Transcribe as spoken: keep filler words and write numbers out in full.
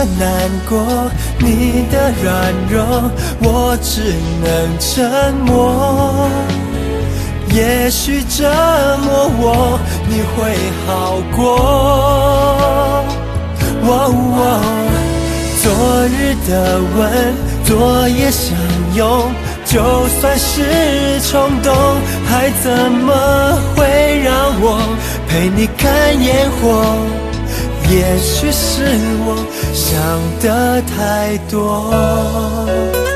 的难过，你的软弱，我只能沉默。也许折磨我，你会好过。哦哦，昨日的吻，昨夜相拥，就算是冲动，还怎么会让我陪你看烟火？也许是我想的太多。